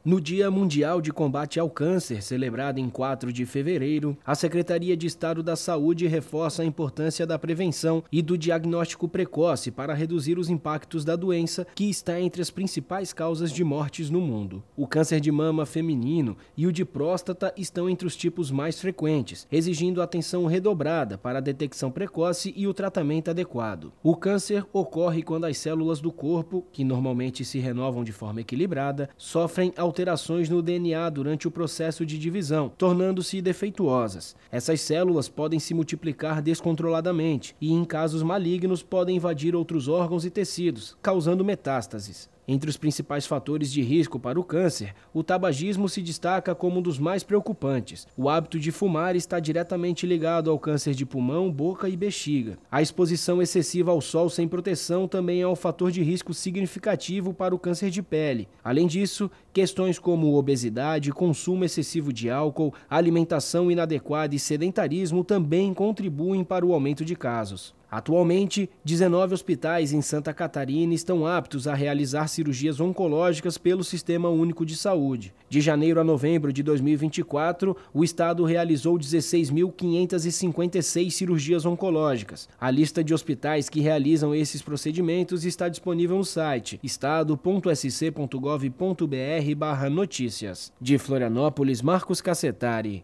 No Dia Mundial de Combate ao Câncer, celebrado em 4 de fevereiro, a Secretaria de Estado da Saúde reforça a importância da prevenção e do diagnóstico precoce para reduzir os impactos da doença, que está entre as principais causas de mortes no mundo. O câncer de mama feminino e o de próstata estão entre os tipos mais frequentes, exigindo atenção redobrada para a detecção precoce e o tratamento adequado. O câncer ocorre quando as células do corpo, que normalmente se renovam de forma equilibrada, sofrem alterações no DNA durante o processo de divisão, tornando-se defeituosas. Essas células podem se multiplicar descontroladamente e, em casos malignos, podem invadir outros órgãos e tecidos, causando metástases. Entre os principais fatores de risco para o câncer, o tabagismo se destaca como um dos mais preocupantes. O hábito de fumar está diretamente ligado ao câncer de pulmão, boca e bexiga. A exposição excessiva ao sol sem proteção também é um fator de risco significativo para o câncer de pele. Além disso, questões como obesidade, consumo excessivo de álcool, alimentação inadequada e sedentarismo também contribuem para o aumento de casos. Atualmente, 19 hospitais em Santa Catarina estão aptos a realizar cirurgias oncológicas pelo Sistema Único de Saúde. De janeiro a novembro de 2024, o estado realizou 16.556 cirurgias oncológicas. A lista de hospitais que realizam esses procedimentos está disponível no site estado.sc.gov.br/notícias. De Florianópolis, Marcos Cassetari.